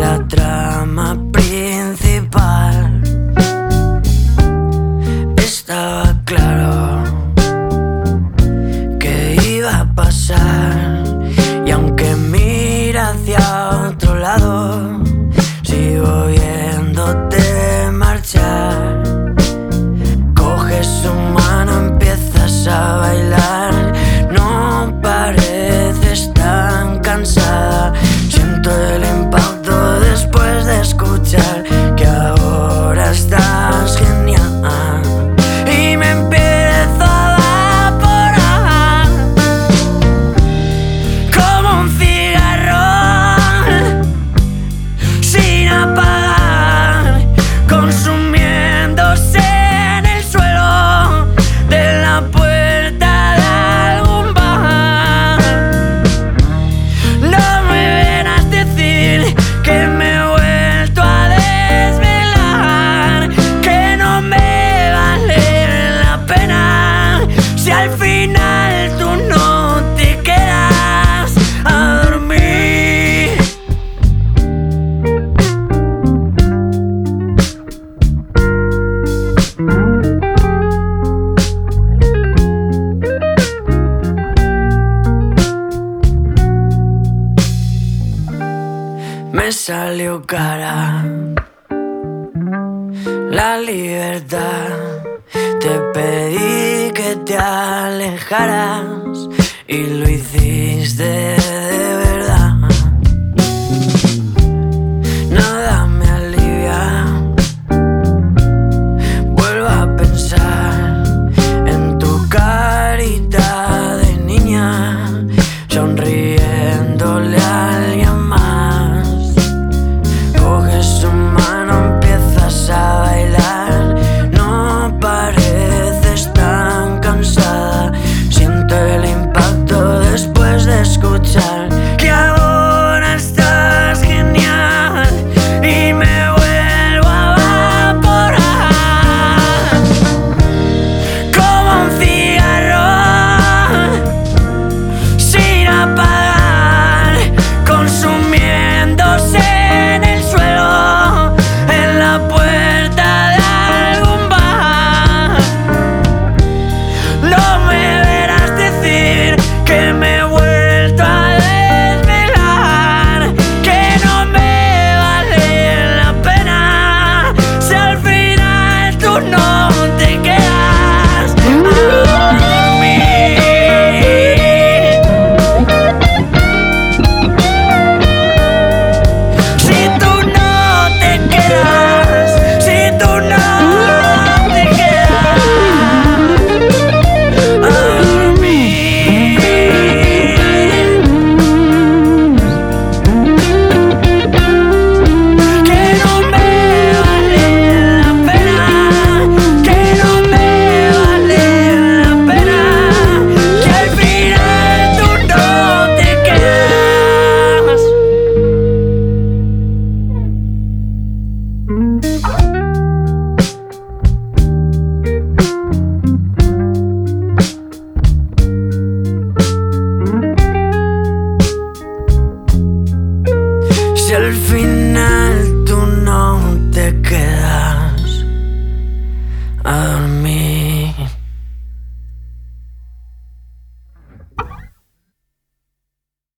la trama principal. Estaba claro que iba a pasar, y aunque mira hacia otro lado, sigo viéndote marchar. Coges su mano, empiezas a bailar. No pareces tan cansada. Siento el impacto después de escuchar que ahora estás genial. Y me empiezo a evaporar como un cigarro sin apagar, consumiéndose en el suelo de la puerta de algún bar. No me verás decir que me he vuelto a desvelar, que no me vale la pena si al final tú no te quedas a dormir. Me salió cara la libertad. Te pedí que te alejaras y lo hiciste de verdad. Nada me alivia. Vuelvo a pensar en tu carita de niña, sonriéndole a alguien más. Coges su mano, empiezas a bailar. No pareces tan cansada. Siento el impacto después de escuchar que ahora estás genial. Y me vuelvo a evaporar como un cigarro sin apagar, consumiéndose en el suelo en la puerta de algún bar. No me verás decir que me he vuelto a desvelar, que no me vale la pena si al final tú no te quedas a dormir. Si tú no te quedas, si tú no te quedas a dormir. Que no me vale la pena, que no me vale la pena, que al final tú no te quedas. Si al final tú no te quedas a